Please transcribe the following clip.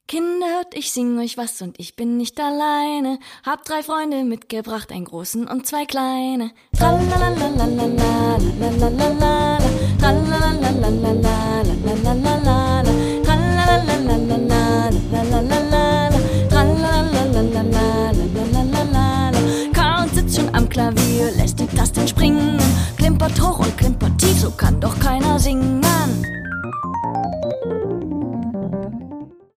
Kinder, hört, ich sing euch was und ich bin nicht alleine. Hab 3 Freunde mitgebracht, einen großen und 2 kleine. Tralalalalala, lalalala, tralalalalala, lalalala, tralalalalala, lalalala, tralalalalala, lalalala. Count sitzt schon am Klavier, lässt die Tasten springen, klimpert hoch und klimpert tief, so kann doch keiner singen.